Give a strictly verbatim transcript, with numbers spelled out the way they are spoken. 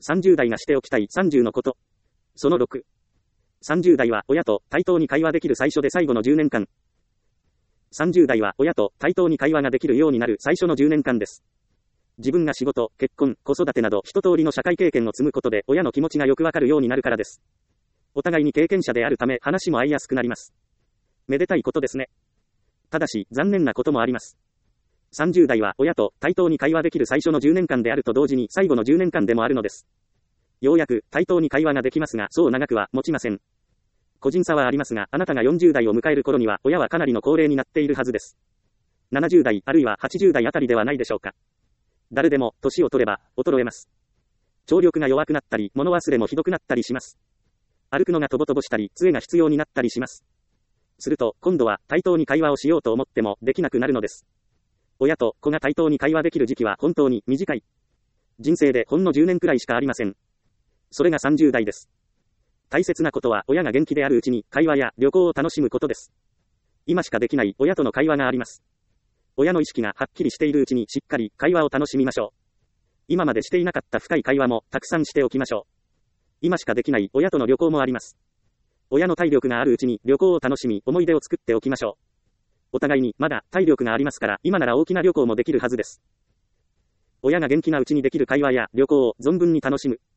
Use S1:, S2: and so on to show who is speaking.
S1: さんじゅう代がしておきたいさんじゅうのこと。そのろく。さんじゅう代は親と対等に会話できる最初で最後のじゅうねんかん。さんじゅう代は親と対等に会話ができるようになる最初のじゅうねんかんです。自分が仕事、結婚、子育てなど一通りの社会経験を積むことで親の気持ちがよくわかるようになるからです。お互いに経験者であるため話も合いやすくなります。めでたいことですね。ただし残念なこともあります。さんじゅう代は親と対等に会話できる最初のじゅうねんかんであると同時に最後のじゅうねんかんでもあるのです。ようやく対等に会話ができますが、そう長くは持ちません。個人差はありますが、あなたがよんじゅう代を迎える頃には親はかなりの高齢になっているはずです。ななじゅう代あるいははちじゅう代あたりではないでしょうか。誰でも年を取れば衰えます。聴力が弱くなったり、物忘れもひどくなったりします。歩くのがとぼとぼしたり、杖が必要になったりします。すると、今度は対等に会話をしようと思ってもできなくなるのです。親と子が対等に会話できる時期は本当に短い。人生でほんのじゅうねんくらいしかありません。それがさんじゅう代です。大切なことは親が元気であるうちに会話や旅行を楽しむことです。今しかできない親との会話があります。親の意識がはっきりしているうちにしっかり会話を楽しみましょう。今までしていなかった深い会話もたくさんしておきましょう。今しかできない親との旅行もあります。親の体力があるうちに旅行を楽しみ思い出を作っておきましょう。お互いにまだ体力がありますから今なら大きな旅行もできるはずです。親が元気なうちにできる会話や旅行を存分に楽しむ。